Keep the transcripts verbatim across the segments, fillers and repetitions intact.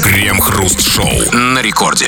Крем-хруст-шоу на рекорде.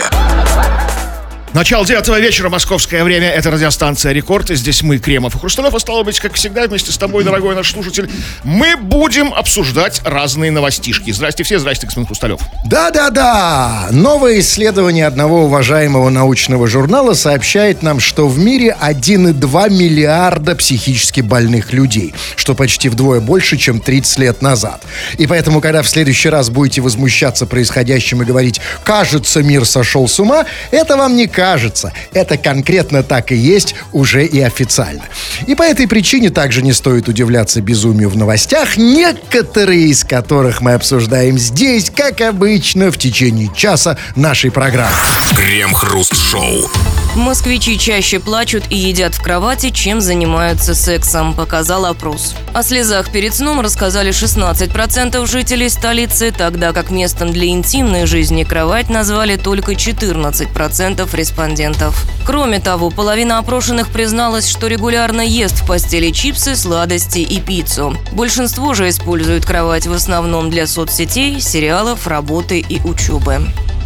Начало девятого вечера, московское время. Это радиостанция «Рекорд». И здесь мы, Кремов и Хрусталев. И стало быть, как всегда, вместе с тобой, дорогой наш слушатель, мы будем обсуждать разные новостишки. Здрасте все, здрасте, господин Хрусталев. Да-да-да! Новое исследование одного уважаемого научного журнала сообщает нам, что в мире один и два миллиарда психически больных людей, что почти вдвое больше, чем тридцать лет назад. И поэтому, когда в следующий раз будете возмущаться происходящим и говорить «кажется, мир сошел с ума», это вам не кажется. Кажется, это конкретно так и есть уже и официально. И по этой причине также не стоит удивляться безумию в новостях, некоторые из которых мы обсуждаем здесь, как обычно, в течение часа нашей программы. Крем-хруст-шоу. Москвичи чаще плачут и едят в кровати, чем занимаются сексом, показал опрос. О слезах перед сном рассказали шестнадцать процентов жителей столицы, тогда как местом для интимной жизни кровать назвали только четырнадцать процентов респондентов. Кроме того, половина опрошенных призналась, что регулярно ест в постели чипсы, сладости и пиццу. Большинство же используют кровать в основном для соцсетей, сериалов, работы и учебы.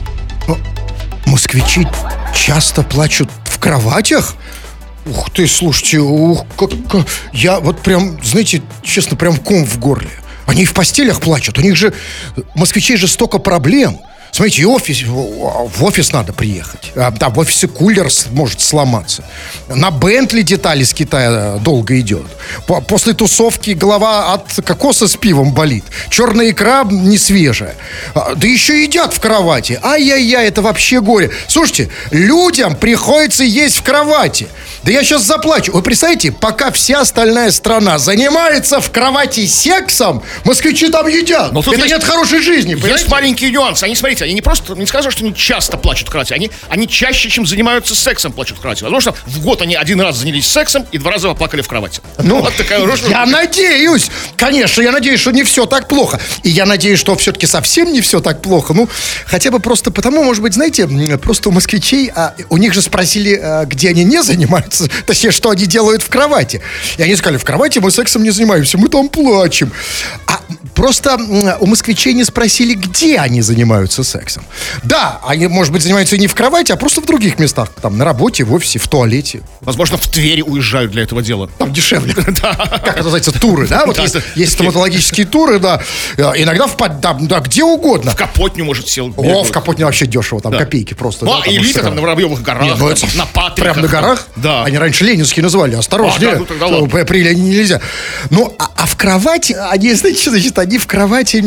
Москвичи часто плачут в кроватях? Ух ты, слушайте, ух, как, как, я вот прям, знаете, честно, прям ком в горле. Они и в постелях плачут, у них же, москвичей же столько проблем. Смотрите, и офис, в офис надо приехать. А, да, в офисе кулер может сломаться. На Бентли детали с Китая долго идет. По, после тусовки голова от кокоса с пивом болит. Черная икра не свежая. А, да еще едят в кровати. Ай-яй-яй, это вообще горе. Слушайте, людям приходится есть в кровати. Да я сейчас заплачу. Вы представляете, пока вся остальная страна занимается в кровати сексом, москвичи там едят. Но тут это нет хорошей жизни. Есть понимаете? маленький нюанс. Они, смотрите, они не просто, не скажу, что они часто плачут в кровати, они, они чаще, чем занимаются сексом, плачут в кровати. Возможно, в год они один раз занялись сексом и два раза поплакали в кровати. Ну, вот такая рожь. Я надеюсь, конечно, я надеюсь, что не все так плохо. И я надеюсь, что все-таки совсем не все так плохо. Ну, хотя бы просто потому, может быть, знаете, просто у москвичей, а, у них же спросили, а, где они не занимаются, точнее, что они делают в кровати. И они сказали, в кровати мы сексом не занимаемся, мы там плачем. А просто у москвичей не спросили, где они занимаются сексом. Да, они, может быть, занимаются и не в кровати, а просто в других местах. Там, на работе, в офисе, в туалете. Возможно, в Твери уезжают для этого дела. Там дешевле. Как это называется, туры, да? Вот есть стоматологические туры, да. Иногда в да, где угодно. В Капотню, может, сел. О, в Капотне вообще дешево, там копейки просто. Ну, а элита там на Воробьевых горах, на Патриках. Прям на горах? Да. Они раньше ленинские называли, осторожнее. При Ленине нельзя. Ну, а в кровати, они, знаете, что значит, они в кровати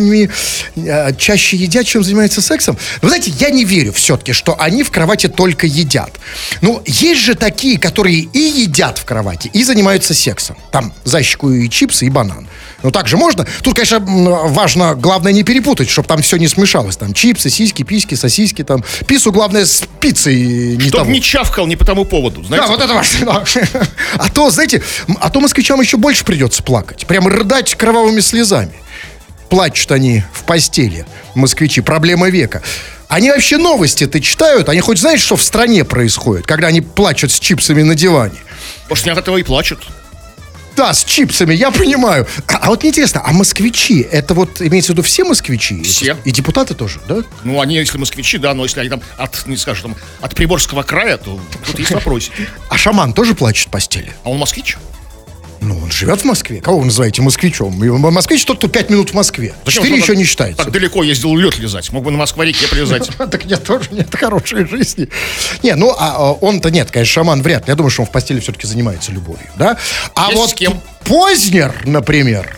чаще едят, чем занимаются сексом. Вы знаете, я не верю все-таки, что они в кровати только едят. Ну, есть же такие, которые и едят в кровати, и занимаются сексом. Там за щеку и чипсы, и банан. Ну, так же можно. Тут, конечно, важно, главное не перепутать, чтобы там все не смешалось. Там чипсы, сиськи, письки, сосиски, там. Пиццу, главное, с пиццей не Чтоб того. не чавкал не по тому поводу, знаете? Да, вот это важно. А то, знаете, а то москвичам еще больше придется плакать. Прямо рыдать кровавыми слезами. Плачут они в постели, москвичи, проблема века. Они вообще новости-то читают? Они хоть знают, что в стране происходит, когда они плачут с чипсами на диване? Может, не от этого и плачут. Да, с чипсами, я понимаю. А, а вот мне интересно, а москвичи, это вот имеется в виду все москвичи? Все. И депутаты тоже, да? Ну, они, если москвичи, да, но если они там от, не скажу, там, от Приморского края, то тут есть вопросики. А шаман тоже плачет в постели? А он москвич? Ну, он живет в Москве. Кого вы называете москвичом? Москвич тот, кто пять минут в Москве. Четыре еще не считается. Так далеко ездил лед лизать. Мог бы на Москва-реке прилезать. Так нет, тоже нет хорошей жизни. Не, ну, а он-то нет, конечно, шаман вряд ли. Я думаю, что он в постели все-таки занимается любовью, да? А вот Познер, например,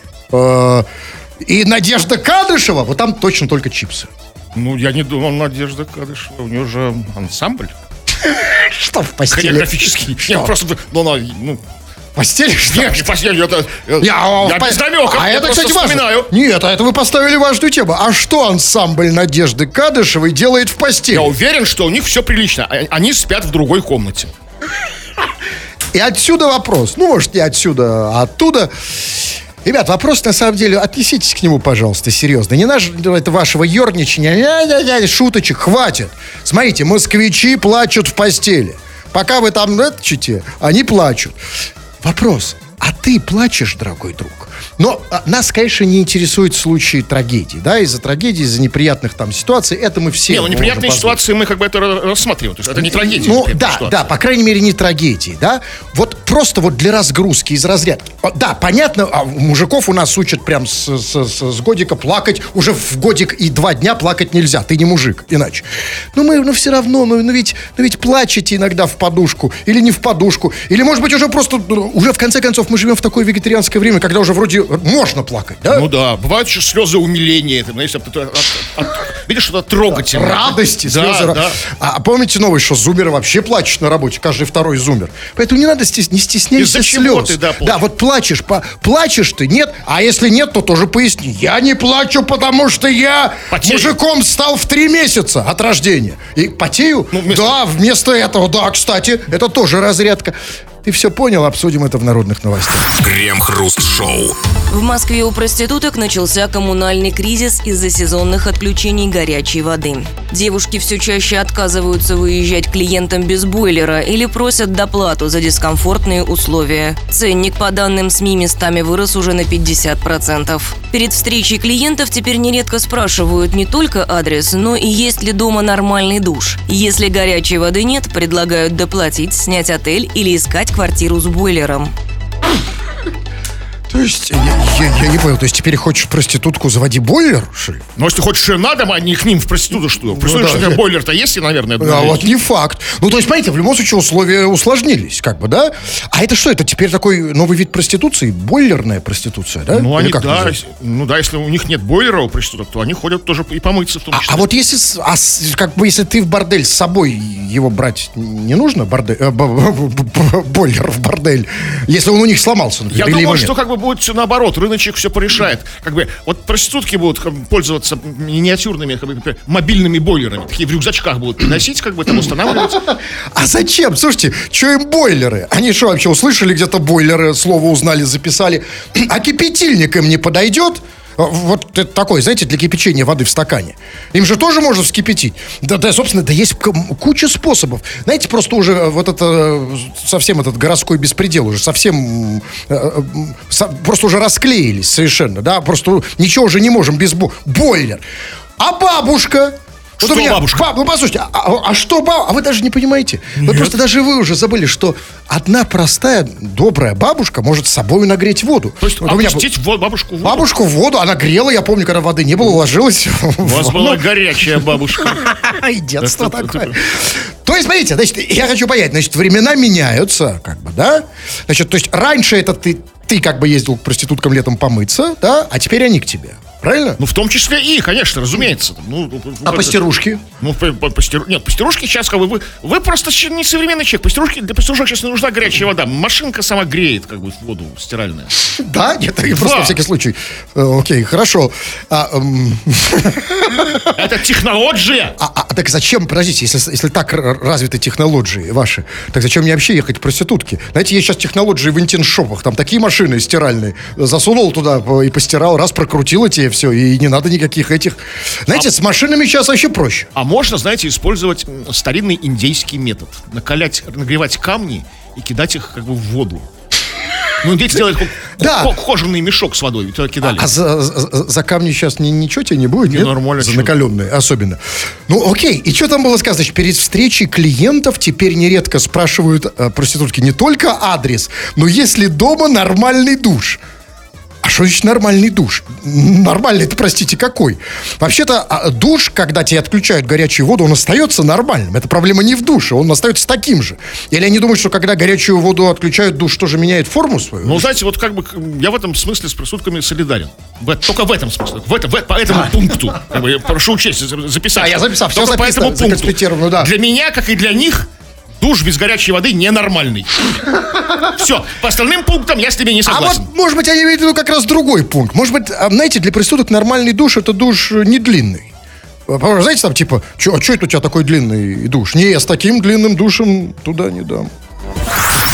и Надежда Кадышева, вот там точно только чипсы. Ну, я не думал, Надежда Кадышева, у нее же ансамбль. Что в постели? Хореографический. Нет, просто, ну, постели? Нет, не постели, это... Я, я без намеков, а я это, просто кстати, вспоминаю. Важно. Нет, а это вы поставили важную тему. А что ансамбль Надежды Кадышевой делает в постели? Я уверен, что у них все прилично. Они спят в другой комнате. И отсюда вопрос. Ну, может, не отсюда, а оттуда. Ребят, вопрос, на самом деле, отнеситесь к нему, пожалуйста, серьезно. Не наш, это вашего ерничания, шуточек, хватит. Смотрите, москвичи плачут в постели. Пока вы там нытчете, они плачут. Вопрос, а ты плачешь, дорогой друг? Но а, нас, конечно, не интересуют случаи трагедий, да, из-за трагедий, из-за неприятных там ситуаций, это мы все... Не, ну можем неприятные позволить. ситуации мы как бы это рассматриваем. То есть это не трагедия. Ну, неприятная да, ситуация. да, по крайней мере, не трагедии, да. Вот просто вот для разгрузки из разряда. О, Да, понятно, а мужиков у нас учат прям с, с- с- с годика плакать. Уже в годик и два дня плакать нельзя, ты не мужик, иначе. Но мы, ну, все равно, ну, ну ведь, ну, ведь плачете иногда в подушку, или не в подушку, или, может быть, уже просто, ну, уже в конце концов мы живем в такое вегетарианское время, когда уже вроде можно плакать, да? Ну да, бывают еще слезы умиления. Там, знаешь, от- от- от- от- видишь, что-то трогательное. Радости, Да, слезы. да. А, а помните новый, что зумеры вообще плачут на работе, каждый второй зумер. Поэтому не надо стес... не стесняйся Из-за чего слез. ты, да, плачешь? да, вот плачешь, по... плачешь ты, нет, а если нет, то тоже поясни. Я не плачу, потому что я Потею. мужиком стал в три месяца от рождения. И потею? Ну, вместо- Да, вместо этого, да, кстати, это тоже разрядка. Ты все понял, обсудим это в народных новостях. Крем-хруст-шоу. В Москве у проституток начался коммунальный кризис из-за сезонных отключений горячей воды. Девушки все чаще отказываются выезжать к клиентам без бойлера или просят доплату за дискомфортные условия. Ценник, по данным СМИ, местами вырос уже на пятьдесят процентов. Перед встречей клиентов теперь нередко спрашивают не только адрес, но и есть ли дома нормальный душ. Если горячей воды нет, предлагают доплатить, снять отель или искать квартиру с бойлером. То есть, я, я- я не понял, то есть теперь хочешь проститутку заводи бойлер, что ли? Ну, если хочешь ее на дом, а не к ним в проституту, что? В проституту, да. что у тебя бойлер-то есть, и, наверное, А ну, вот не факт. Ну, то есть, смотрите, в любом случае условия усложнились, как бы, да? А это что, это теперь такой новый вид проституции? Бойлерная проституция, да? Ну, Или они, как да, называется? ну да, если у них нет бойлера у проституток, то они ходят тоже и помыться в том А, числе. а вот если, с- а с- как бы, если ты в бордель с собой его брать не нужно, бордель, э, б- б- б- бойлер в бордель, если он у них сломался, например, Я или его думаю, нет? что как бы будет все наоборот, рыночек все порешает. Как бы вот проститутки будут как бы, пользоваться миниатюрными как бы, например, мобильными бойлерами, такие в рюкзачках будут приносить, как бы там устанавливать. А зачем? Слушайте, что им бойлеры? Они что, вообще услышали где-то бойлеры, слово узнали, записали? А кипятильник им не подойдет? Вот это такой, знаете, для кипячения воды в стакане. Им же тоже можно вскипятить. Да, да, собственно, да есть к- куча способов. Знаете, просто уже вот это, э, совсем этот городской беспредел уже совсем, э, э, со- просто уже расклеились совершенно, да, просто ничего уже не можем без бо- бойлер. А бабушка? Вот Что у меня бабушка? баб- ну, послушайте, а, а- а что бабушка? А вы даже не понимаете. Вы просто даже вы уже забыли, что одна простая, добрая бабушка может с собой нагреть воду. То есть Вот у меня был- опустить в воду- бабушку в воду. Бабушку в воду, она грела, я помню, когда воды не было, ложилась. У вас была горячая бабушка. Ай, детство Это- это- такое. То есть, смотрите, значит, я хочу понять, значит, времена меняются, как бы, да? Значит, то есть, раньше это ты, ты как бы ездил к проституткам летом помыться, да? А теперь они к тебе, правильно? Ну, в том числе и, конечно, разумеется. Ну, А это- пастерушки? Ну, по- по- пастиру- нет, пастерушки сейчас, как бы, вы, вы просто щ- не современный человек. Пастерушки, для пастерушек сейчас не нужна горячая вода. Машинка сама греет, как бы, воду стиральная. Да? Нет, я просто на всякий случай. Э, Окей, хорошо. А, эм, Это технология. а- а так зачем, подождите, если, если так р- развиты технологии ваши, так зачем мне вообще ехать к проститутке? Знаете, есть сейчас технологии в интим-шопах, там такие машины стиральные. Засунул туда по- и постирал, раз прокрутил тебе все, и не надо никаких этих. Знаете, с машинами сейчас вообще проще. А можно, знаете, использовать м, старинный индейский метод. Накалять, нагревать камни и кидать их, как бы, в воду. Ну, индейцы делают ко- Да. ко- кожаный мешок с водой, туда кидали. А за, за- за камни сейчас ни- ничего тебе не будет, Не, нет? нормально, За чё. накаленные особенно. Ну, окей. И что там было сказано? Значит, перед встречей клиентов теперь нередко спрашивают э, проститутки не только адрес, но есть ли дома нормальный душ. А что значит нормальный душ? Нормальный, это, простите, какой? Вообще-то а, душ, когда тебе отключают горячую воду, он остается нормальным. Это проблема не в душе, он остается таким же. Или они думают, что когда горячую воду отключают, душ тоже меняет форму свою? Ну, знаете, вот как бы к- я в этом смысле с проститутками солидарен. В- только в этом смысле. В этом, в- по этому пункту. Как бы, я прошу учесть, за- записать. А, я записал, всё Только по записано, этому пункту. законспектировано, да. Для меня, как и для них, душ без горячей воды ненормальный. Все, по остальным пунктам я с тебе не А согласен. вот, может быть, они имеют в виду как раз другой пункт. Может быть, а, знаете, для проституток нормальный душ — это душ э, не длинный. А, потому что, знаете, там типа, что это у тебя такой длинный душ? Не, я с таким длинным душем туда не дам.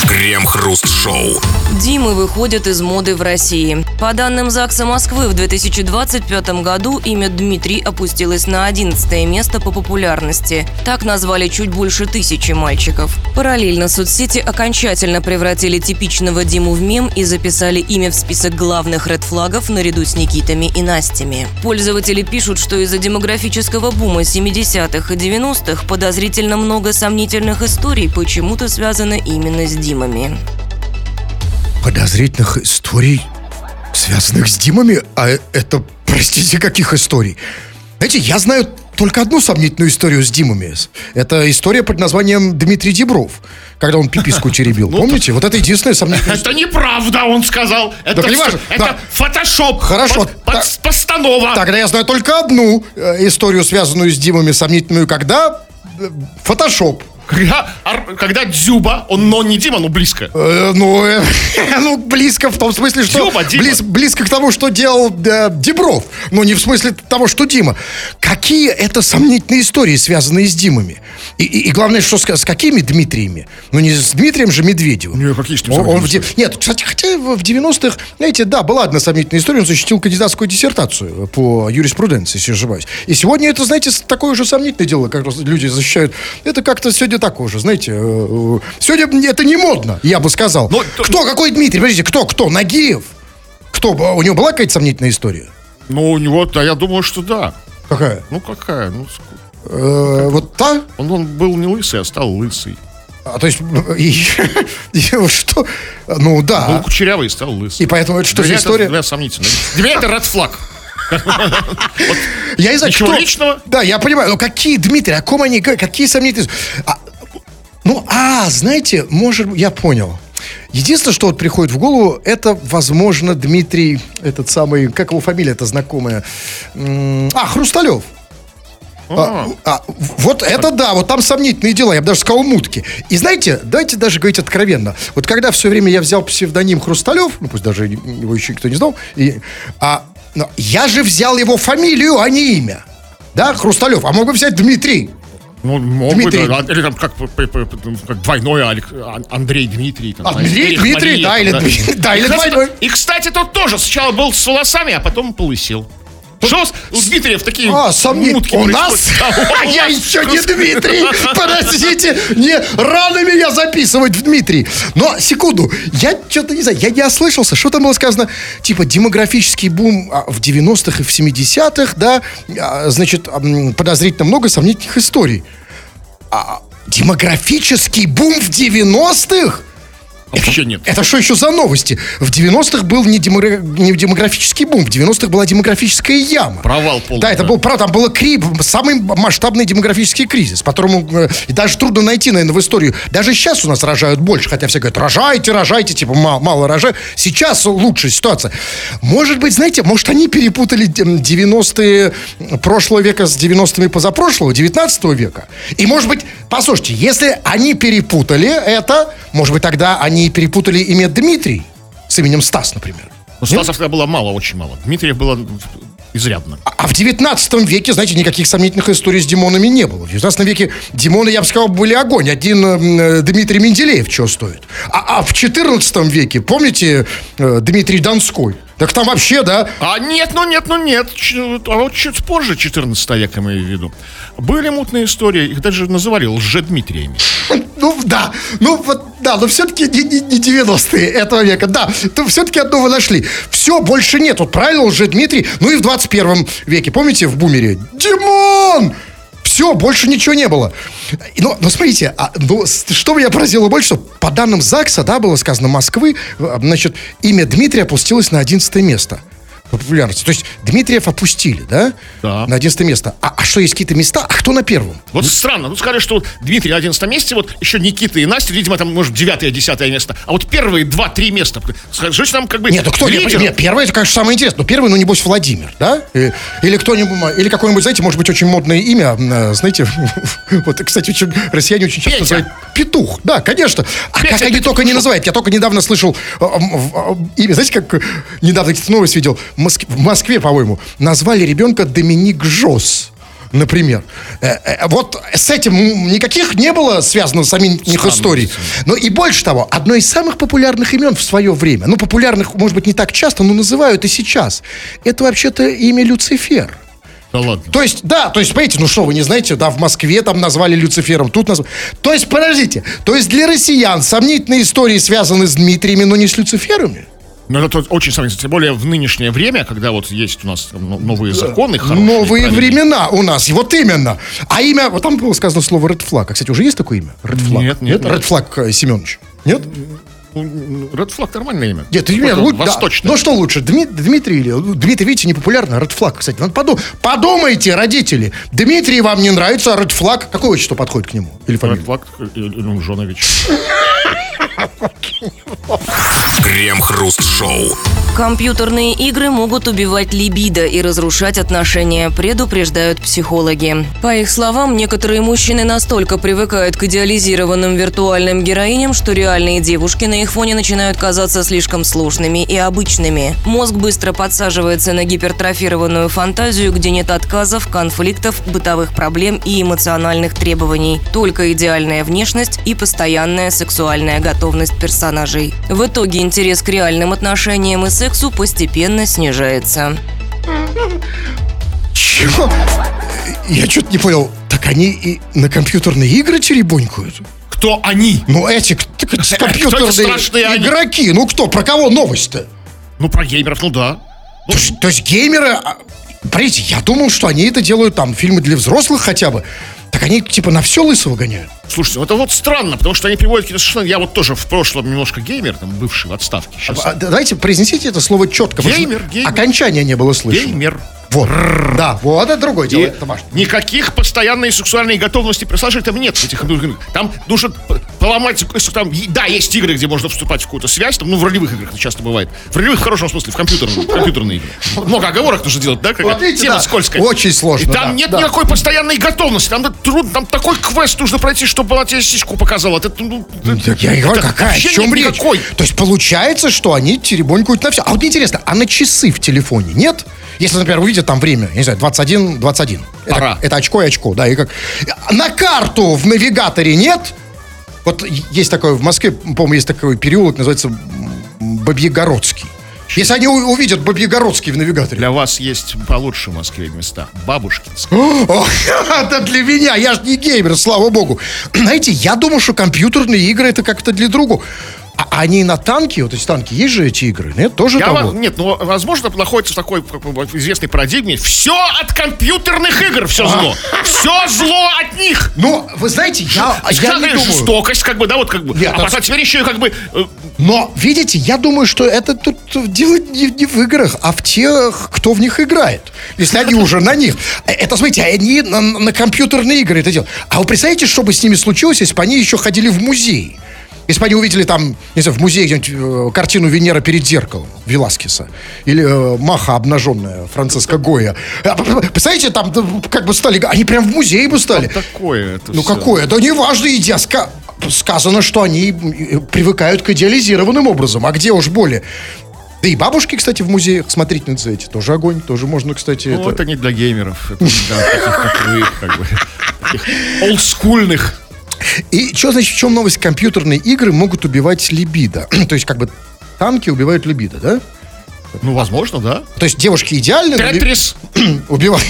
Крем-хруст-шоу. Димы выходят из моды в России. По данным ЗАГСа Москвы, в две тысячи двадцать пятом году имя Дмитрий опустилось на одиннадцатое место по популярности. Так назвали чуть больше тысячи мальчиков. Параллельно соцсети окончательно превратили типичного Диму в мем и записали имя в список главных ред-флагов наряду с Никитами и Настями. Пользователи пишут, что из-за демографического бума семидесятых и девяностых подозрительно много сомнительных историй почему-то связано именно с Димами. Подозрительных историй, связанных с Димами? А это, простите, каких историй? Знаете, я знаю только одну сомнительную историю с Димами. Это история под названием Дмитрий Дибров, когда он пиписку теребил. Помните? Вот это единственная сомнительная история. Это неправда, он сказал. Это, Так не всё- важно. это Да. фотошоп. Хорошо. Под- под- Так. постанова. Тогда я знаю только одну э, историю, связанную с Димами, сомнительную, когда э, фотошоп. Когда, ар- когда Дзюба, он, но не Дима, но близко. Э, ну, э, ну, близко в том смысле, что Дзюба, Дима. близ- близко к тому, что делал э, Дибров, но не в смысле того, что Дима. Какие это сомнительные истории, связанные с Димами? И, и- и главное, что с, с какими Дмитриями? Ну, не с Дмитрием же Медведевым. Не, какие с ним Он- он в сомнительные де- Нет, кстати, хотя в в девяностых, знаете, да, была одна сомнительная история, он защитил кандидатскую диссертацию по юриспруденции, если не ошибаюсь. И сегодня это, знаете, с- такое же сомнительное дело, как раз люди защищают. Это как-то сегодня такое же, знаете, э, э, сегодня это не модно, я бы сказал. Но- Кто, какой Дмитрий? Подождите, кто, кто? Нагиев? Кто? У него была какая-то сомнительная история? Ну, у него, да, я думаю, что да. Какая? Ну, какая? Ну, ск- Э, вот та? он, он был не лысый, а стал лысый. А, то есть, и- и что? Ну, Был да. кучерявый и стал лысый. И поэтому это что Для за меня это- история? Для меня сомнительно. Для меня это ред флаг. Я не знаю, Ничего кто- личного? Да, я понимаю, но какие, Дмитрий, о ком они, говорят, какие сомнительные... А, ну, а, знаете, может, я понял. Единственное, что вот приходит в голову, это, возможно, Дмитрий, этот самый, как его фамилия-то знакомая? М, А, Хрусталев. А, а, вот это да, вот там сомнительные дела, я бы даже сказал мутки. И знаете, давайте даже говорить откровенно. Вот когда все время я взял псевдоним Хрусталев, ну пусть даже его еще никто не знал, и, а, но я же взял его фамилию, а не имя. Да, Хрусталев, а мог бы взять Дмитрий. Ну, мог Дмитрий. быть, да, или там как, п- п- п- как двойной Алек- Ан- Андрей Дмитрий. Там, А, знаете, Дмитрий, Эрих Дмитрий, Мария, да, или там, Дмитрий, да, И, или кстати, двойной. и, кстати, тот тоже сначала был с волосами, а потом полысел. Что с- у Дмитриев такие А, сомнительно. мутки У нас? происходят? Да, у Я нас. еще не Дмитрий. Подождите, не рано меня записывать в Дмитрий. Но, секунду, я что-то не знаю, я не ослышался. Что там было сказано? Типа демографический бум а, в девяностых и в семидесятых, да, а, значит, м, подозрительно много сомнительных историй. А, демографический бум в девяностых? Вообще нет. Это что еще за новости? В девяностых был не, демогра- не демографический бум, в девяностых была демографическая яма. Провал полный. Да, это был, правда, там был кри... самый масштабный демографический кризис, по которому э, и даже трудно найти, наверное, в историю. Даже сейчас у нас рожают больше, хотя все говорят, рожайте, рожайте, типа, мало, мало рожают. Сейчас лучшая ситуация. Может быть, знаете, может, они перепутали дем- девяностые прошлого века с девяностыми позапрошлого, девятнадцатого века. И, может быть, послушайте, если они перепутали это, может быть, тогда они перепутали имя Дмитрий с именем Стас, например. Ну, Стасов тогда было мало, очень мало. Дмитриев было изрядно. А- А в девятнадцатом веке, знаете, никаких сомнительных историй с Димонами не было. В девятнадцатом веке Димоны, я бы сказал, были огонь. Один э, Дмитрий Менделеев чего стоит. А, а в четырнадцатом веке, помните, э, Дмитрий Донской? Так там вообще, да? А нет, ну нет, ну нет. Ч- А вот чуть позже, четырнадцатого века, имею в виду, были мутные истории, их даже называли лжедмитриями. Ну, да. Ну, вот, да, но все-таки не, не- не девяностые этого века. Да, то все-таки одно вы нашли. Все, больше нет. Вот правильно, уже Дмитрий. Ну и в двадцать первом веке, помните, в «Бумере»? Димон! Все, больше ничего не было. И, Ну, ну смотрите, а, ну, с- что меня поразило больше, что по данным ЗАГСа, да, было сказано, Москвы, э, значит, имя Дмитрия опустилось на одиннадцатое место по популярности. То есть Дмитриев опустили, да? Да. На одиннадцатое место. А, а что, есть какие-то места? А кто на первом? Вот странно, ну сказали, что вот Дмитрий на одиннадцатом месте, вот еще Никита и Настя, видимо, там, может, девятое, десятое место. А вот первые два-три места. Скажите нам, как бы, Нет, ну кто? Нет, лидер. нет, первый, это, конечно, самое интересное. Ну, первый, ну, небось, Владимир, да? И- Или кто-нибудь, или какое-нибудь, знаете, может быть, очень модное имя, э, знаете, вот, кстати, очень, россияне очень часто Петя. называют Петух. Да, конечно. А Петя, как они Петя только не Петушок. называют. Я только недавно слышал э, м, в- э, имя, знаете, как э, недавно какие-то новости видел, в Моск- в Москве, по-моему, назвали ребенка Доминик Жос. например. Э, э, вот с этим никаких не было связано самих историй. Ну и больше того, одно из самых популярных имен в свое время, ну популярных, может быть, не так часто, но называют и сейчас, это вообще-то имя Люцифер. Да ладно. То есть, да, то есть, понимаете, ну что, вы не знаете, да, в Москве там назвали Люцифером, тут назвали. То есть, подождите, то есть для россиян сомнительные истории связаны с Дмитриями, но не с Люциферами? Ну, это очень сомнительно, тем более в нынешнее время, когда вот есть у нас там новые законы хорошие. Новые времена у нас, вот именно. А имя, вот там было сказано слово Red Flag. А, кстати, уже есть такое имя? Red Flag? Нет, нет, нет. Red Flag Семенович? Нет? Red Flag нормальное имя. Нет, имя лучше. Восточное. Ну что лучше, Дми, Дмитрий или... Дмитрий, видите, не популярно, Red Flag, кстати. Надо подум... Подумайте, родители. Дмитрий вам не нравится, а Red Flag, какое отчество подходит к нему? Или фамилия? Red Flag или Жонович. Крем-хруст-шоу. Компьютерные игры могут убивать либидо и разрушать отношения, предупреждают психологи. По их словам, некоторые мужчины настолько привыкают к идеализированным виртуальным героиням, что реальные девушки на их фоне начинают казаться слишком сложными и обычными. Мозг быстро подсаживается на гипертрофированную фантазию, где нет отказов, конфликтов, бытовых проблем и эмоциональных требований. Только идеальная внешность и постоянная сексуальная готовность персонажей. В итоге интерес к реальным отношениям и сексу постепенно снижается. Чего? Я что-то не понял. Так они и на компьютерные игры теребонькают? Кто они? Ну, эти компьютерные игроки. Ну, кто? Про кого новость-то? Ну, про геймеров, ну да. То есть, то есть геймеры... Смотрите, я думал, что они это делают там, фильмы для взрослых хотя бы. Так они типа на все лысого гоняют. Слушайте, это вот странно, потому что они приводят какие-то совершенно... Я вот тоже в прошлом немножко геймер, там, бывший в отставке. Сейчас. А, давайте произнесите это слово четко. Геймер, геймер. Окончания не было слышно. Геймер. Вот, да, вот это другое дело. И это важно. никаких постоянной сексуальной готовности персонажей там нет в этих играх. Там нужно поломать, там, да, есть игры, где можно вступать в какую-то связь, там, ну, в ролевых играх это часто бывает. В ролевых в хорошем смысле, в компьютерных, в компьютерные игры. Много оговорок нужно делать, да? Как вот видите, тема да, скользкая. очень сложно. И там да, нет да. никакой постоянной готовности. Там трудно, там такой квест нужно пройти, чтобы она тебе сиську показала. Это, ну, Так я и говорю, какая, о чем речь? Никакой. То есть получается, что они теребонькают на все. А вот мне интересно, а на часы в телефоне нет? Если, например, увидят там время, я не знаю, двадцать один двадцать один. Пора. Это, это очко и очко, да. И как... На карту в навигаторе нет? Вот есть такое, в Москве, по-моему, есть такой переулок, называется Бабьегородский. Если они увидят Бабьегородский в навигаторе. Для вас есть получше в Москве места. Бабушкинские. Это для меня, я же не геймер, слава богу. Знаете, я думал, что компьютерные игры это как-то для другого. А они на танки, вот эти танки, есть же эти игры, нет? Тоже Я того? вам, нет, ну, возможно, находится в такой как бы, известной парадигме. Все от компьютерных игр, все зло. Все зло от них. Ну, вы знаете, я, я не думаю. Жестокость, как бы, да, вот как бы. Нет, а это... теперь еще и как бы... Э... Но, видите, я думаю, что это тут дело не, не в играх, а в тех, кто в них играет. Если они уже на них. Это, смотрите, они на, на компьютерные игры это делают. А вы представляете, что бы с ними случилось, если бы они еще ходили в музей? Если бы они увидели там, не знаю, в музее где-нибудь э, картину «Венера перед зеркалом» Веласкеса. Или э, «Маха обнаженная» Франциско Гойя. Представляете, там как бы стали... Они прям в музее бы стали. Что такое это Ну все? какое? Да неважно, идя. Ска... Сказано, что они привыкают к идеализированным образом. А где уж более... Да и бабушки, кстати, в музеях, смотрительницы эти, тоже огонь, тоже можно, кстати... Ну, это, это не для геймеров. Это для таких, как вы, как бы, таких олдскульных. И что значит, в чем новость? Компьютерные игры могут убивать либидо. То есть, как бы, танки убивают либидо, да? Ну, возможно, да. То есть, девушки идеальны... Тетрис. Убивают.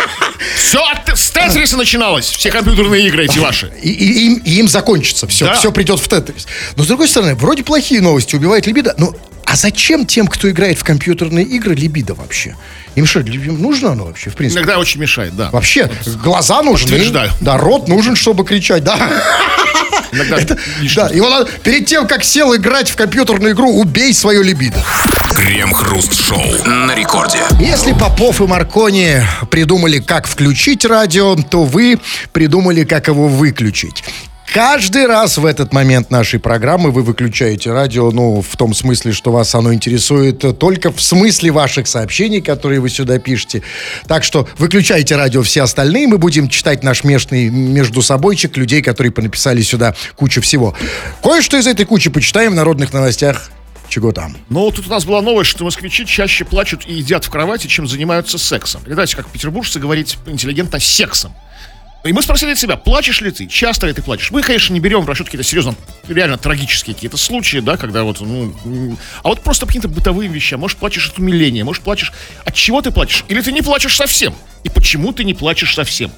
Все от, с Тетриса начиналось. Все компьютерные игры эти ваши. И, и, им, и им закончится. Все, да. все придет в Тетрис. Но, с другой стороны, вроде плохие новости. Убивает либидо. Но а зачем тем, кто играет в компьютерные игры, либидо вообще? Им что, им нужно оно вообще, в принципе? Иногда очень мешает, да. Вообще, вот, глаза нужны. Подтверждаю. Да, рот нужен, чтобы кричать, да. Иногда это, да, и вот перед тем, как сел играть в компьютерную игру, убей свое либидо. Крем-хруст-шоу на рекорде. Если Попов и Маркони придумали, как включить радио, то вы придумали, как его выключить. Каждый раз в этот момент нашей программы вы выключаете радио, ну, в том смысле, что вас оно интересует только в смысле ваших сообщений, которые вы сюда пишете. Так что выключайте радио все остальные, мы будем читать наш межный междусобойчик людей, которые понаписали сюда кучу всего. Кое-что из этой кучи почитаем в народных новостях Чего там? Ну, тут у нас была новость, что москвичи чаще плачут и едят в кровати, чем занимаются сексом. Или давайте, как петербуржцы говорить интеллигентно, сексом. И мы спросили себя, плачешь ли ты, часто ли ты плачешь? Мы, конечно, не берем в расчет какие-то серьезно, реально трагические какие-то случаи, да, когда вот, ну, а вот просто по каким-то бытовым вещам. Может, плачешь от умиления, может, плачешь... От чего ты плачешь? Или ты не плачешь совсем? И почему ты не плачешь совсем?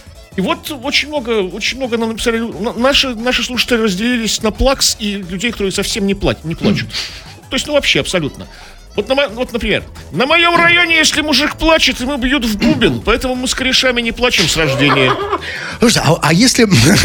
И вот очень много, очень много нам написали, наши, наши слушатели разделились на плакс и людей, которые совсем не, плачут, не плачут. То есть, ну, вообще, абсолютно. Вот, на, вот, например, на моем районе, если мужик плачет, ему бьют в бубен, поэтому мы с корешами не плачем с рождения. Слушайте, а, а если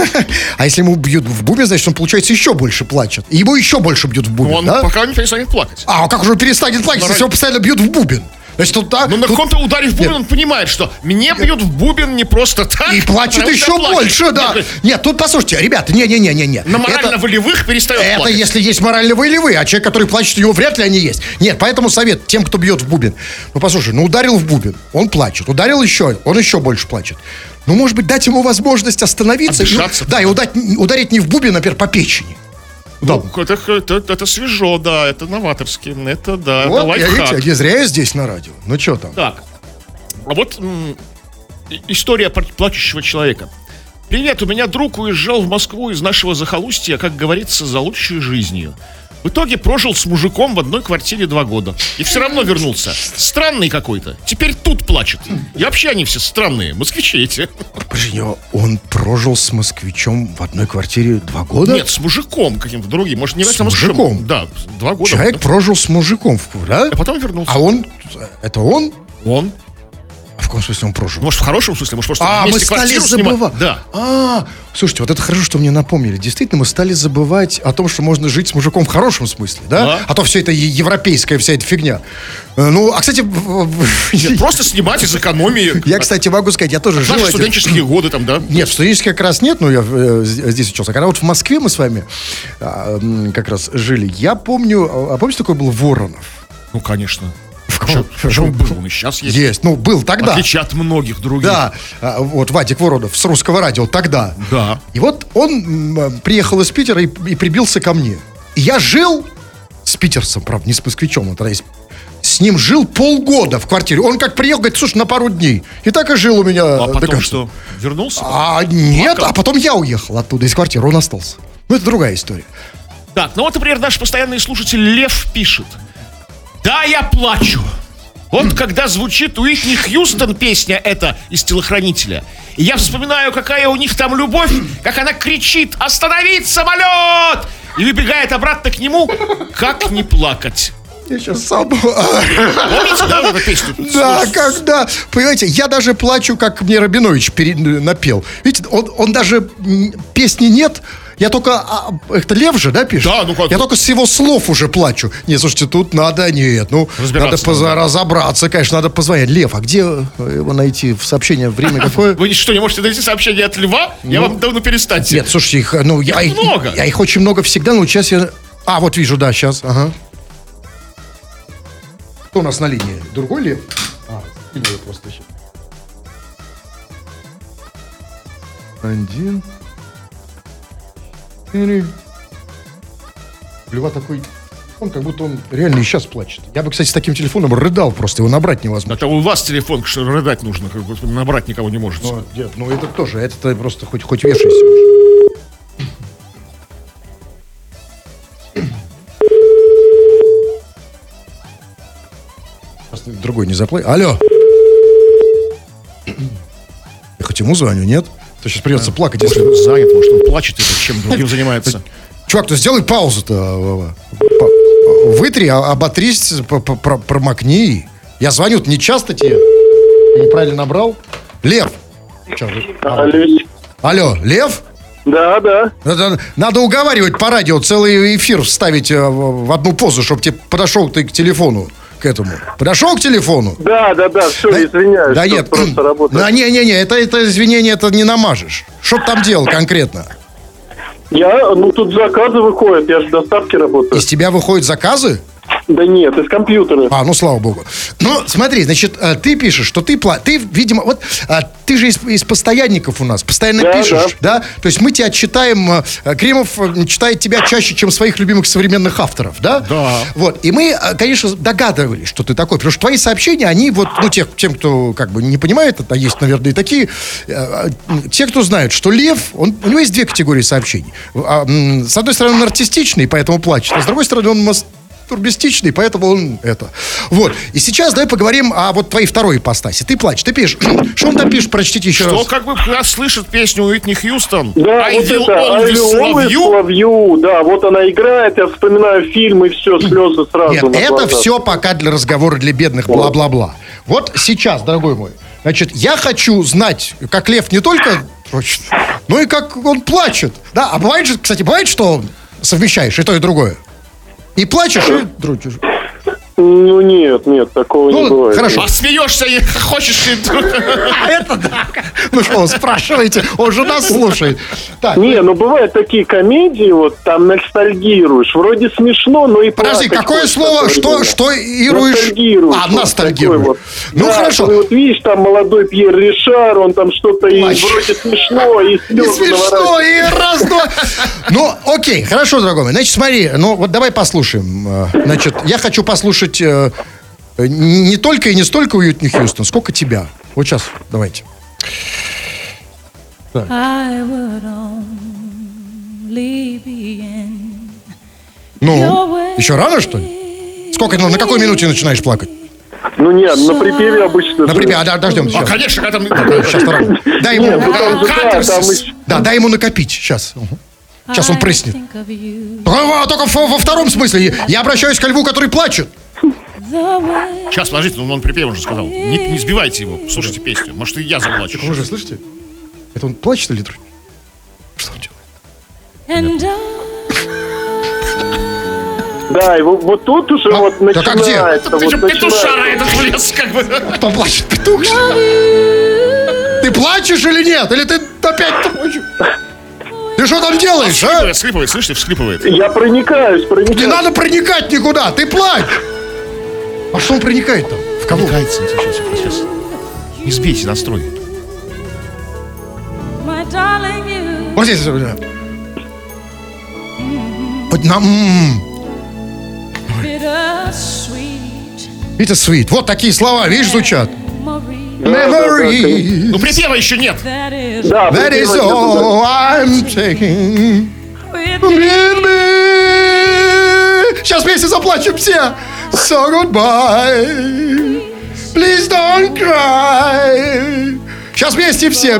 а если ему бьют в бубен, значит, он, получается, еще больше плачет. И ему еще больше бьют в бубен, Он да? пока не перестанет плакать. А как же он перестанет плакать, Но если ради- его постоянно бьют в бубен? Значит, тут так... Но на тут- каком-то ударе в бубен Нет. он понимает, что мне бьют в бубен не просто так. И плачет потому что еще плачет. больше, да. Нет, Нет, тут, послушайте, ребята, не-не-не-не-не. на морально-волевых перестает Это плакать. если есть морально-волевые, а человек, который плачет, у него вряд ли они есть. Нет, поэтому совет тем, кто бьет в бубен. Ну, послушай, ну ударил в бубен, он плачет. Ударил еще, он еще больше плачет. Ну, может быть, дать ему возможность остановиться. Отдышаться. Ну, да, и удать- ударить не в бубен, а, например, по печени. Ну, это, это, это свежо, да, это новаторски, это да, это Вот, я, лайфхак. видите, не зря я здесь на радио. Ну, что там? Так, а вот м, и- история про плачущего человека. Привет, у меня друг уезжал в Москву из нашего захолустья, как говорится, за лучшей жизнью. В итоге прожил с мужиком в одной квартире два года. И все равно вернулся. Странный какой-то. Теперь тут плачет. И вообще они все странные, москвичи эти. Подожди, он прожил с москвичом в одной квартире два года? Нет, с мужиком каким-то другим. Может, не С в этом мужиком? Да, два года. Человек прожил с мужиком, да? А потом вернулся. А он, это он? Он? А в каком смысле он прожил? Может, в хорошем смысле, может, просто А, мы вместе стали квартиру снимать. забывать. Да. А, слушайте, вот это хорошо, что мне напомнили. Действительно, мы стали забывать о том, что можно жить с мужиком в хорошем смысле, да? Да. А то все это е- европейская вся эта фигня. Э, Ну, а, кстати, в- в- Нет, просто снимать из экономии. я, кстати, могу сказать, я тоже жил... Наши один- студенческие годы там, да? Нет, в студенческий как раз нет, но я э, з- здесь учился. А когда вот в Москве мы с вами а, м, как раз жили, я помню, а а помните, такой был Воронов? Ну, конечно. В Причем, каком- причем был, он и сейчас есть. Есть, ну, был В тогда. отличие от многих других. Да, а, вот Вадик Воронов с Русского радио тогда. Да. И вот он м, приехал из Питера и, и прибился ко мне. И я жил с питерцем, правда, не с москвичом, он тогда есть. С ним жил полгода в квартире. Он как приехал, говорит, слушай, на пару дней. И так и жил у меня. А до потом конца. что, вернулся? А нет, А как? а потом я уехал оттуда из квартиры, он остался. Ну, это другая история. Так, ну вот, например, наш постоянный слушатель Лев пишет. Да, я плачу. Вот когда звучит Уитни Хьюстон песня эта из «Телохранителя», и я вспоминаю, какая у них там любовь, как она кричит «Остановить самолет!» и выбегает обратно к нему, как не плакать. Я сейчас сам... Помните, да, вот эту песню? Да, когда, понимаете, я даже плачу, как мне Рабинович пере- напел. Видите, он, он даже м, песни нет, я только, а, это Лев же, да, пишет? Да, ну как? Я только с его слов уже плачу. Не, слушайте, тут надо, нет, ну, Разбираться надо поза- надо. разобраться, конечно, надо позвонить. Лев, а где его найти в сообщение, время какое? Вы что, не можете найти сообщение от Льва? Я вам давно перестаньте. Нет, слушайте, их, ну, я, Их много. Я, их очень много всегда, но сейчас я... А, вот вижу, да, сейчас, ага. Кто у нас на линии? Другой Лев? А, или я просто сейчас. Один. Четыре. У Льва такой... Он как будто он реально и сейчас плачет. Я бы, кстати, с таким телефоном рыдал просто, его набрать невозможно. Это у вас телефон, что рыдать нужно, как бы набрать никого не можете. Ну, нет, ну это тоже, это просто хоть, хоть вешайся. Просто другой не заплатит. Алло. Я хоть ему звоню, нет? То сейчас придется плакать, Может, если... он занят, может, он плачет, или чем другим занимается. Чувак, то сделай паузу-то. Вова. По- Вытри, а- оботрись, п- п- про- промокни. Я звоню не часто тебе. Ты неправильно набрал. Лев. Чё вы- Алло. Алло, Лев? Да, да. Надо, надо уговаривать по радио, целый эфир вставить э, в в одну позу, чтобы тебе подошел ты к телефону, к этому. Подошел к телефону? Да, да, да, все, извиняюсь. Да тут нет, просто работает. да не, не, не, это, это извинение, это не намажешь. Что ты там делал конкретно? Я, ну тут заказы выходят, я же в доставке работаю. Из тебя выходят заказы? Да нет, из компьютера. А, ну, слава богу. Ну, смотри, значит, э, ты пишешь, что ты, пла- ты, видимо, вот, э, ты же из, из постоянников у нас, постоянно Да, пишешь, да. То есть мы тебя читаем, э, Кремов э, читает тебя чаще, чем своих любимых современных авторов, да? Да. Вот, и мы, э, конечно, догадывались, что ты такой, потому что твои сообщения, они вот, ну, тех, тем, кто, как бы, не понимает, это есть, наверное, и такие, э, э, те, кто знают, что Лев, он, у него есть две категории сообщений. А, м, с одной стороны, он артистичный, поэтому плачет, а с другой стороны, он мас- турбистичный, поэтому он это. Вот. И сейчас давай поговорим о вот твоей второй ипостаси. Ты плачешь, ты пишешь. Что он там пишет? Прочтите еще Что раз. как бы нас слышит песню Уитни Хьюстон. Да, I вот will это always I will love always you. love you. Да, вот она играет, я вспоминаю фильм, и все, слезы сразу. Нет, на это глазах. все пока для разговора для бедных, бла-бла-бла. Вот сейчас, дорогой мой, значит, я хочу знать, как Лев не только прочит, но и как он плачет. Да, а бывает же, кстати, бывает, что совмещаешь и то, и другое? И плачешь, и дрочишь. Ну нет, нет, такого Ну, не бывает. хорошо. А смеешься и хочешь... и- А это да. Ну что, вы спрашиваете, он же нас слушает. Так, Не, ну бывают такие комедии, вот там ностальгируешь. Вроде смешно, но и подожди, плакать какое хочется слово, что, одновременно. что ируешь? Ностальгируешь. А, вот ностальгируешь. такой вот. Ну, Да, хорошо. ты вот видишь, там молодой Пьер Ришар, он там что-то и Плачет. вроде смешно, и И слезы смешно, и раз, два. Ну, окей, хорошо, дорогой мой. Значит, смотри, ну вот давай послушаем. Э, Значит, я хочу послушать э, э, не только и не столько Уитни Хьюстон, сколько тебя. Вот сейчас, давайте. I would only be in Ну, еще рано, что ли? Сколько, ну, на какой минуте начинаешь плакать? Ну нет, на припеве обычно. Например, а, да, дождем А, сейчас. конечно, когда мы... Сейчас, второй. Дай ему, Нет, ну там же, да, там Катарсис. еще... да, дай ему накопить. Сейчас. Сейчас он прыснет. think of you А, Только во, во втором смысле. Я обращаюсь к льву, который плачет. the way Сейчас, подождите, ну он припев уже сказал. Не, не сбивайте его, слушайте песню. Может, и я заплачу. Вы же слышите? Это он плачет или дрочит? Что он делает? and I Да, и вот, вот тут уже А, вот так а где? начинается. Ты вот же петушара начинается. этот влез, как бы. Кто плачет? Петух? что ли? Ты плачешь или нет? Или ты опять дрочишь? Ты что там делаешь, а? Всхлипывает, всхлипывает, слышите, всхлипывает. Я проникаюсь, проникаюсь. Не надо проникать никуда, ты плачь! А что он проникает там? В кого? Кается, сейчас, сейчас. Не сбейте настрой. my darling you Вот здесь. Вот, да. Вот на, м-м, bittersweet это sweet. Вот такие слова, видишь, звучат. memory Memory. Ну, припева еще нет. that is Да, That is припевать это all I'm taking with with me. Сейчас вместе заплачем все. So goodbye. Please don't cry. Сейчас вместе все.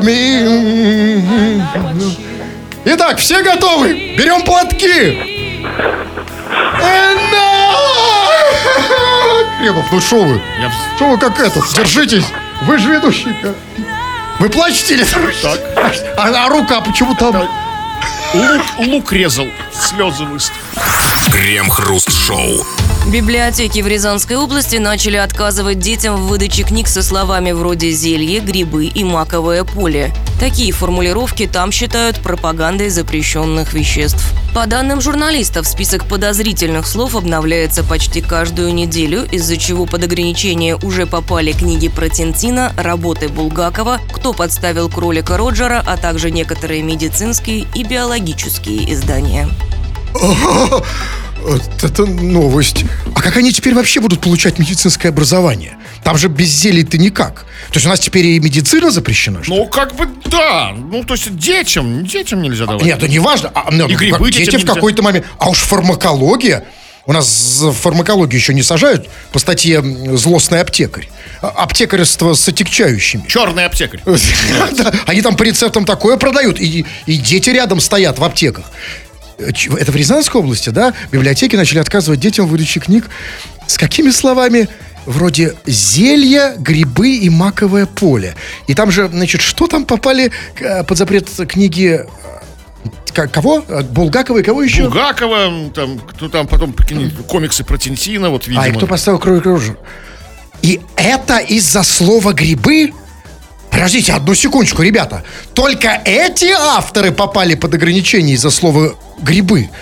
Итак, все готовы? Берем платки. And now- Кремов, ну шо вы? Я... Что вы как это? Держитесь. Вы же ведущий. Вы плачете или так? А, а рука почему там? Лук, лук резал, слезы выступили. Крем-хруст-шоу. Библиотеки в Рязанской области начали отказывать детям в выдаче книг со словами вроде «зелье», «грибы» и «маковое поле». Такие формулировки там считают пропагандой запрещенных веществ. По данным журналистов, список подозрительных слов обновляется почти каждую неделю, из-за чего под ограничение уже попали книги про Тинтина, работы Булгакова, «Кто подставил кролика Роджера», а также некоторые медицинские и биологические издания. Вот это новость. А как они теперь вообще будут получать медицинское образование? Там же без зелий-то никак. То есть у нас теперь и медицина запрещена, что ли? Ну, как бы да. Ну, то есть детям, детям нельзя давать. Нет, это не важно. А, ну, И грибы как- детям дети в нельзя. какой-то момент. А уж фармакология. У нас за фармакологию еще не сажают по статье м, «Злостный аптекарь». А- Аптекарство с отягчающими. Черный аптекарь. Да, они там по рецептам такое продают, и, и дети рядом стоят в аптеках. Ч- Это в Рязанской области, да? Библиотеки начали отказывать детям в выдаче книг с какими словами? Вроде зелья, грибы и маковое поле. И там же, значит, что там попали э, под запрет книги? э, к- Кого? Э, Булгакова и кого еще? Булгакова, там, кто там потом какие-нибудь комиксы про Тинтина, вот, видимо. А, и кто поставил кролик Роджер? И это из-за слова «грибы»? Подождите, одну секундочку, ребята. Только эти авторы попали под ограничение из-за слова «грибы».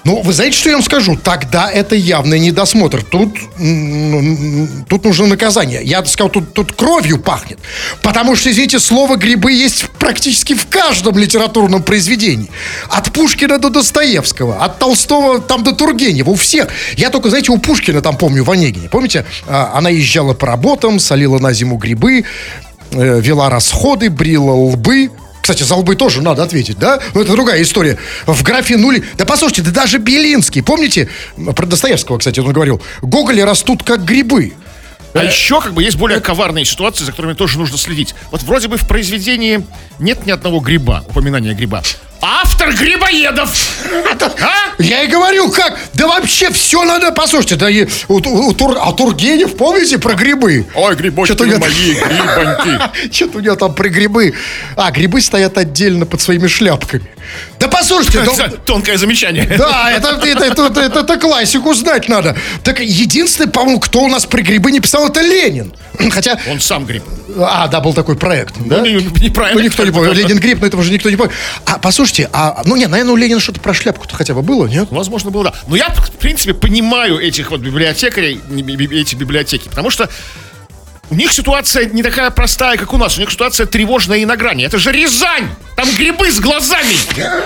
Ну, вы знаете, что я вам скажу? Тогда это явный недосмотр. Тут, м, тут нужно наказание. Я сказал, тут, тут кровью пахнет. Потому что, извините, слово «грибы» есть практически в каждом литературном произведении. От Пушкина до Достоевского, от Толстого там до Тургенева, у всех. Я только, знаете, у Пушкина там помню в «Онегине». Помните? А, она езжала по работам, солила на зиму грибы, э, вела расходы, брила лбы. Кстати, за лбы тоже надо ответить, да? Но это другая история. В графе нули... Да послушайте, да даже Белинский, помните? Про Достоевского, кстати, он говорил. Гоголи растут как грибы. А еще как бы есть более коварные ситуации, за которыми тоже нужно следить. Вот вроде бы в произведении нет ни одного гриба, упоминания гриба. Автор грибоедов! А? Я и говорю, как? Да вообще все надо... Послушайте, да и у, у, у Тур, а Тургенев, помните, про грибы? Ой, грибочки Что-то у него- мои, грибоньки. Что-то у него там про грибы. А, грибы стоят отдельно под своими шляпками. Да послушайте, да- Тонкое замечание. Да, это, это, это, это, это- это классику знать надо. Так единственный, по-моему, кто у нас про грибы не писал, это Ленин. Хотя... Он сам гриб. А, да, был такой проект, да? Ну, не- неправильно. Ну, никто не помнит. Ленин гриб, но этого же никто не помнит. А, послушайте, а, ну, нет, наверное, у Ленина что-то про шляпку-то хотя бы было, нет? Возможно, было, да. Но я, в принципе, понимаю этих вот библиотекарей, не би- би- эти библиотеки, потому что у них ситуация не такая простая, как у нас. У них ситуация тревожная и на грани. Это же Рязань! Там грибы с глазами!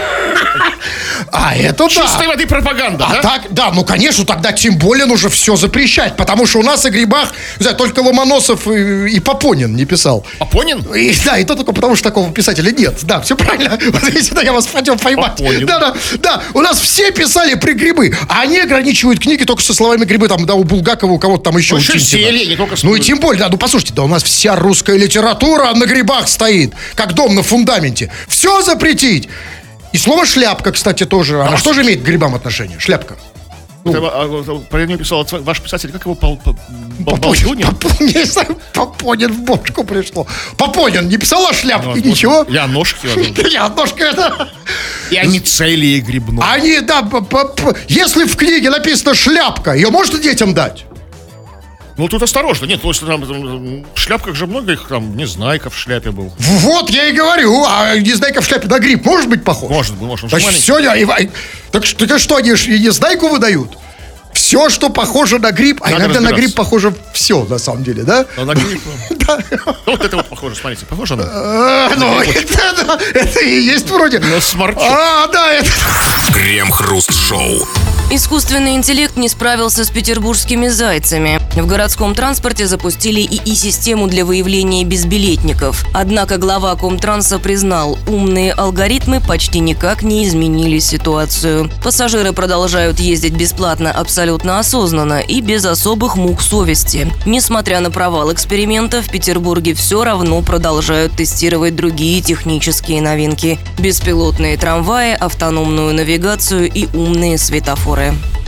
А, это да. Чистой воды пропаганда, А да? так, да, ну, конечно, тогда тем более нужно все запрещать, потому что у нас о грибах, не знаю, только Ломоносов и, и Попонин не писал. Апонин? И, да, и то только потому, что такого писателя нет. Да, все правильно. Вот видите, да, я вас хотел поймать. Попонин. Да, да, да. У нас все писали при грибы, а они ограничивают книги только со словами грибы. Там, да, у Булгакова, у кого-то там еще Ну, еще Учинтина. зелье, не только с- Ну и тем более, да, ну послушайте, да у нас вся русская литература на грибах стоит, как дом на фундаменте. Все запретить. И слово шляпка, кстати, тоже. Она что же имеет к грибам отношение? Шляпка. Это, а, а, про него писал отца- ваш писатель, как его? Пол- по- Бал- Попонин, Балдунин? Попонин, не знаю, Попонин в бошку пришло. Попонин не писал о шляпке, Ну, ничего. Я ножки. Я ножка это... И они целые грибные. Они, да, п- п- п- если в книге написано шляпка, ее можно детям дать? Ну, тут осторожно. Нет, потому что там, там, в шляпках же много их, там, Незнайка в шляпе был. Вот я и говорю, а Незнайка в шляпе на гриб может быть похож? Может быть, может, он же Значит, маленький. все, я, и- и- так, что- так что, они ж и Незнайку выдают? Все, что похоже на гриб, а Надо иногда на разбираться. гриб похоже все, на самом деле, да? А на гриб, ну, Да. вот это вот похоже, смотрите, похоже на... А, ну, это, да, это и есть вроде. На сморчок. А, да, это... Крем-хруст-шоу. Искусственный интеллект не справился с петербургскими зайцами. В городском транспорте запустили ИИ-систему для выявления безбилетников. Однако глава Комтранса признал, умные алгоритмы почти никак не изменили ситуацию. Пассажиры продолжают ездить бесплатно абсолютно осознанно и без особых мук совести. Несмотря на провал эксперимента, в Петербурге все равно продолжают тестировать другие технические новинки. Беспилотные трамваи, автономную навигацию и умные светофоры.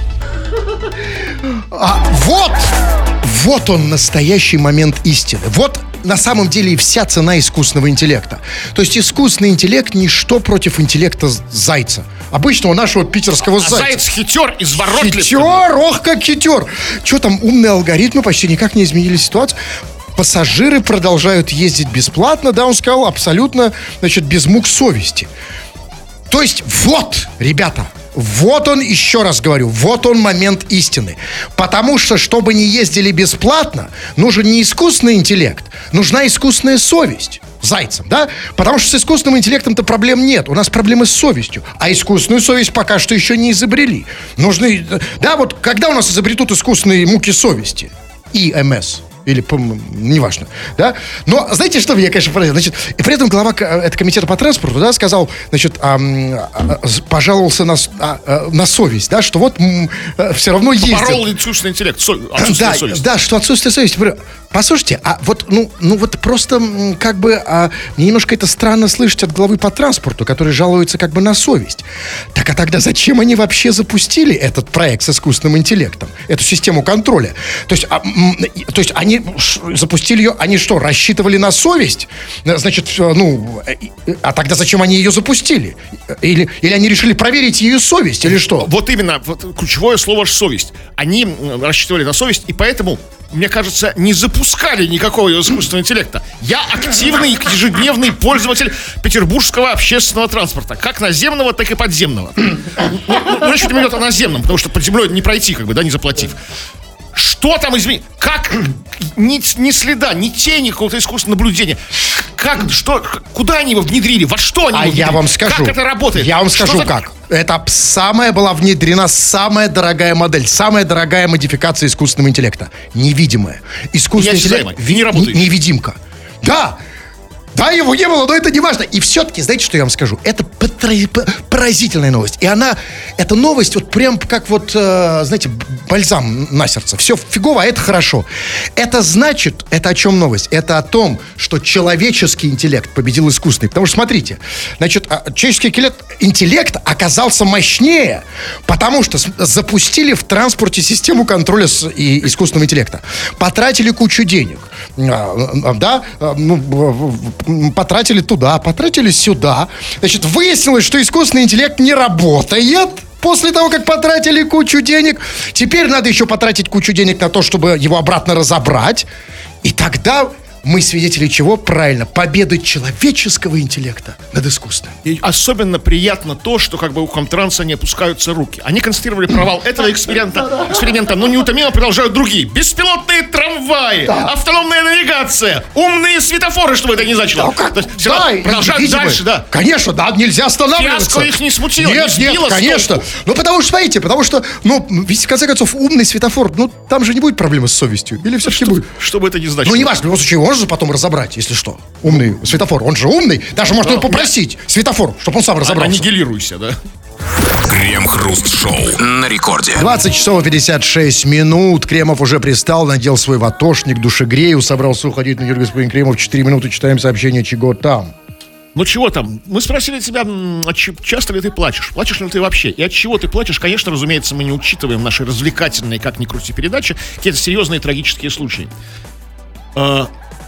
А, вот, вот он настоящий момент истины. Вот на самом деле и вся цена искусственного интеллекта. То есть искусственный интеллект ничто против интеллекта зайца. Обычного нашего питерского А зайца. заяц хитер, изворотлив. Хитер, ох, как хитер. Что там, умные алгоритмы почти никак не изменили ситуацию. Пассажиры продолжают ездить бесплатно, да, он сказал, абсолютно, значит, без мук совести. То есть вот, ребята, вот он, еще раз говорю, вот он момент истины. Потому что, чтобы не ездили бесплатно, нужен не искусственный интеллект, нужна искусственная совесть зайцам, да? Потому что с искусственным интеллектом-то проблем нет. У нас проблемы с совестью. А искусственную совесть пока что еще не изобрели. Нужны... Да, вот когда у нас изобретут искусственные муки совести? И эм эс. Или, по-моему, неважно, да? Но знаете, что меня, конечно, поразило? Значит, и при этом глава ко- это комитета по транспорту, да, сказал, значит, ам, а, а, с- пожаловался на, с- а, а, на совесть, да, что вот м, а, все равно ездят. Порол искусственный интеллект, со- отсутствие Да, совести. да, что отсутствие совести. Говорю, послушайте, а вот, ну, ну вот просто м, как бы а, мне немножко это странно слышать от главы по транспорту, который жалуется как бы на совесть. Так а тогда зачем они вообще запустили этот проект с искусственным интеллектом, эту систему контроля? То есть, а, м, и- то есть они ш- запустили ее, они что, рассчитывали на совесть? Э, Значит, э, ну, э, э, а тогда зачем они ее запустили? Или, или они решили проверить ее совесть, или что? Вот именно, вот ключевое слово ж совесть. Они м, рассчитывали на совесть, и поэтому мне кажется, не запускали никакого искусственного интеллекта. Я активный ежедневный пользователь петербургского общественного транспорта. Как наземного, так и подземного. Ну, ну, речь идет о наземном, потому что под землей не пройти, как бы, да, не заплатив. Что там изменилось? Как? Ни, ни следа, ни тени какого-то искусственного наблюдения. Как, что, куда они его внедрили? Во что они А его внедрили? я вам скажу. Как это работает? Я вам Что скажу за- как. Это самая была внедрена самая дорогая модель, самая дорогая модификация искусственного интеллекта. Невидимая. Искусственный Неосязаемая, интеллект. не работающая. Невидимка. Да. Да, его не было, но это не важно. И все-таки, знаете, что я вам скажу? Это потра- п- поразительная новость. И она, эта новость вот прям как вот, э, знаете, бальзам на сердце. Все фигово, а это хорошо. Это значит, это о чем новость? Это о том, что человеческий интеллект победил искусственный. Потому что, смотрите, значит, а, человеческий интеллект, интеллект оказался мощнее, потому что с- запустили в транспорте систему контроля с- и искусственного интеллекта. Потратили кучу денег. А, а, да, а, ну, в- в- потратили туда, потратили сюда. Значит, выяснилось, что искусственный интеллект не работает после того, как потратили кучу денег. Теперь надо еще потратить кучу денег на то, чтобы его обратно разобрать. И тогда мы свидетели чего? Правильно, победы человеческого интеллекта над искусственным. И особенно приятно то, что как бы у Комтранса не опускаются руки. Они констатировали провал этого эксперимента, эксперимента, но неутомимо продолжают другие. Беспилотные трамваи, автономная навигация, умные светофоры, чтобы это не значило. То есть всё равно и продолжают невидимые. дальше, да. Конечно, да, нельзя останавливаться. Фиаско их не смутило, Нет, не нет, сбило с конечно. толку. Ну, потому что, смотрите, потому что, ну, ведь, в конце концов, умный светофор, ну, там же не будет проблемы с совестью. Или все-таки будет? Что бы это ни значило. Ну, не важно, в любом случае, его можно же потом разобрать, если что. Умный светофор, он же умный. Даже можно его попросить, светофор, чтобы он сам разобрался. Аннигилируйся, да. Крем-хруст-шоу на рекорде. двадцать часов пятьдесят шесть минут. Кремов уже пристал, надел свой ватошник, душегрею, собрался уходить. Ну, господин Кремов, четыре минуты читаем сообщение, чего там. Ну чего там? Мы спросили тебя, м, а чи- часто ли ты плачешь? Плачешь ли ты вообще? И от чего ты плачешь? Конечно, разумеется, мы не учитываем наши развлекательные, как ни крути, передачи, какие-то серьезные трагические случаи. А,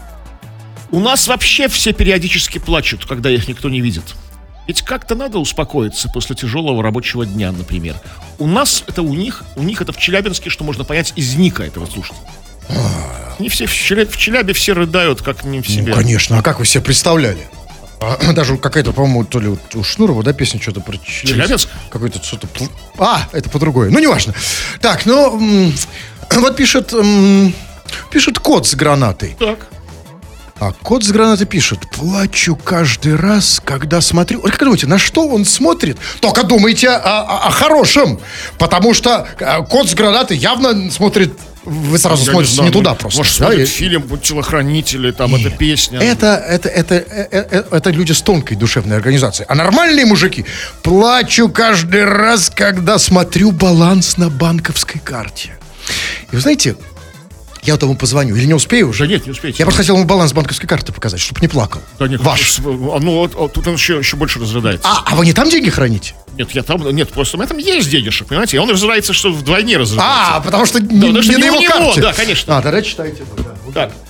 у нас вообще все периодически плачут, когда их никто не видит. Ведь как-то надо успокоиться после тяжелого рабочего дня, например. У нас это у них, у них это в Челябинске, что можно понять из ника этого слушателя. Не все в Челябе, в Челябе все рыдают, как не в себе. Ну, конечно, а как вы себе представляли? А, даже какая-то, по-моему, то ли вот у Шнурова, да, песня что-то про Челябинск? Челябинск? Какой-то что-то... пл- А, это по-другое. Ну, неважно. Так, ну, м, вот пишет... м, Пишет кот с гранатой. Так. А кот с гранатой пишет: плачу каждый раз, когда смотрю. Вот как думаете, на что он смотрит? Только думайте о, о- о хорошем. Потому что э, кот с гранатой явно смотрит. Вы сразу Я смотрите не, знаю, туда ну, просто. Может, да, смотрит и- фильм вот, «Телохранители», там, эта песня. Это, это, это, э, э, э, это люди с тонкой душевной организацией. А нормальные мужики: плачу каждый раз, когда смотрю баланс на банковской карте. И вы знаете, я вот ему позвоню. Или не успею уже? Да нет, не успеете. Я просто хотел ему баланс банковской карты показать, чтобы не плакал. Да нет, Ваш. а, ну, вот, вот тут он еще, еще больше разрыдается. А, а вы не там деньги храните? Нет, я там, нет, просто у меня там есть денежек, понимаете? И он разрывается, что вдвойне разрывается. А, потому что не, потому что не не на у его него, карте. да, конечно. А, тогда читайте. Да. Так.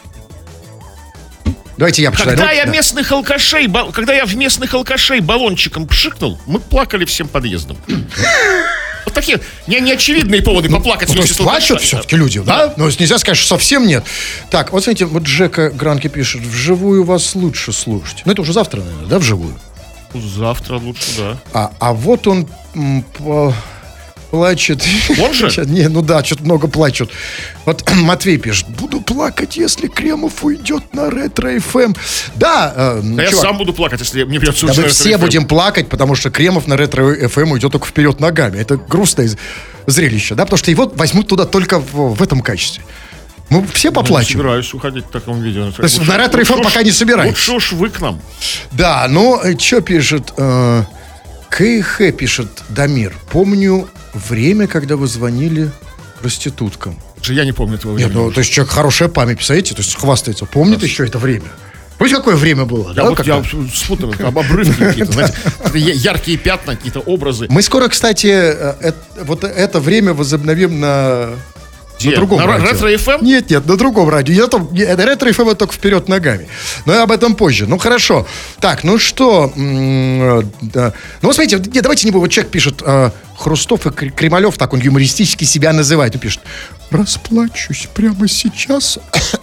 Давайте я почитаю. Когда Ну, я да. местных алкашей, ба- когда я в местных алкашей баллончиком пшикнул, мы плакали всем подъездом. Вот такие не, неочевидные поводы поплакать. Ну, то вместе есть с алкашами. плачут все-таки люди, да? Ну, нельзя сказать, что совсем нет. Так, вот смотрите, вот Джека Гранки пишет: вживую вас лучше слушать. Ну, это уже завтра, наверное, да, вживую? Завтра лучше, да. А, а вот он м, по- плачет. Он же? Сейчас, не, ну да, что-то много плачут. Вот Матвей пишет: буду плакать, если Кремов уйдет на ретро-эф эм. Да, э, А я чувак, сам буду плакать, если мне придется да уйти мы на все ретро-эф эм. будем плакать, потому что Кремов на ретро-эф эм уйдет только вперед ногами. Это грустное з- зрелище, да, потому что его возьмут туда только в, в этом качестве. Мы все Не поплачем. собираюсь уходить в таком виде. То есть на ретро-эф эм пока не собираетесь? Лучше уж вы к нам. Да, ну, что пишет? Э, КХ пишет Дамир: помню время, когда вы звонили проституткам. Же я не помню этого Нет, времени. ну, то есть человек хорошая память, представляете? То есть хвастается. Помнит еще это время? Помните, какое время было? Я да, вот как-то? я спутал, там обрывки какие-то, знаете, я- яркие пятна, какие-то образы. Мы скоро, кстати, э, э, вот это время возобновим на Где? На другом На радио. Ретро-эф эм? Нет, нет, на другом радио. Я там, не, это Ретро-эф эм только вперед ногами. Но об этом позже. Ну, хорошо. Так, ну что? М- э, да. Ну, смотрите, не, давайте не будем. Вот человек пишет, э, Хрустов и Кр- Кремалев, так он юмористически себя называет. Он пишет, расплачусь прямо сейчас,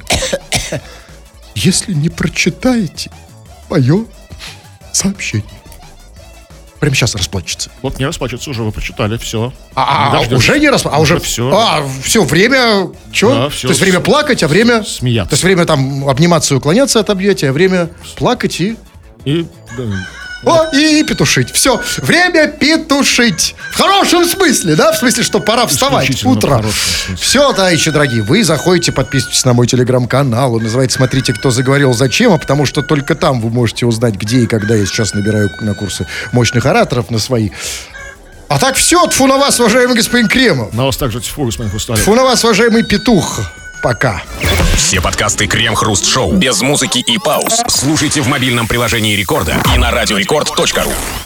если не прочитаете мое сообщение. Прямо сейчас расплачется. Вот не расплачиваться уже, вы прочитали, все. А, а, уже не раз, а уже, Уже всё. А, все, время, что? Да, всё. То есть время плакать, а время... Смеяться. То есть время там обниматься и уклоняться от объятия, а время плакать и... И, да, О, и петушить. Все, время петушить. В хорошем смысле, да? В смысле, что пора вставать Исключительно в утром. хорошем смысле. Все, товарищи дорогие, вы заходите, подписывайтесь на мой телеграм-канал. Он называется «Смотрите, кто заговорил, зачем», а потому что только там вы можете узнать, где и когда я сейчас набираю на курсы мощных ораторов на свои. А так все, тьфу на вас, уважаемый господин Кремов. на вас также тьфу, господин Хрусталев. Тьфу на вас, уважаемый петух. Пока. Все подкасты Крем-Хруст Шоу без музыки и пауз слушайте в мобильном приложении Рекорда и на радиорекорд точка ру.